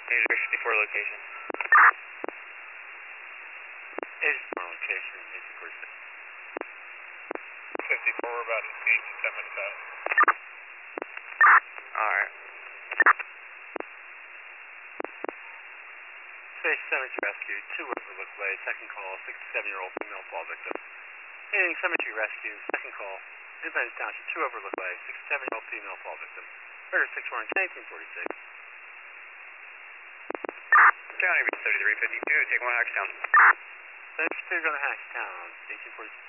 User 54 location. 84 location, 1846. 54, we're about 8 to 10 minutes out. Alright. Space Cemetery Rescue, 2 Overlook Way, second call, 67-year-old female fall victim. Aiding Cemetery Rescue, second call, Independence Township, 2 Overlook Way, 67-year-old female fall victim. Murder 6 1846. County 3352, take 1 Hackstown. 72 on the Hackstown, 1846.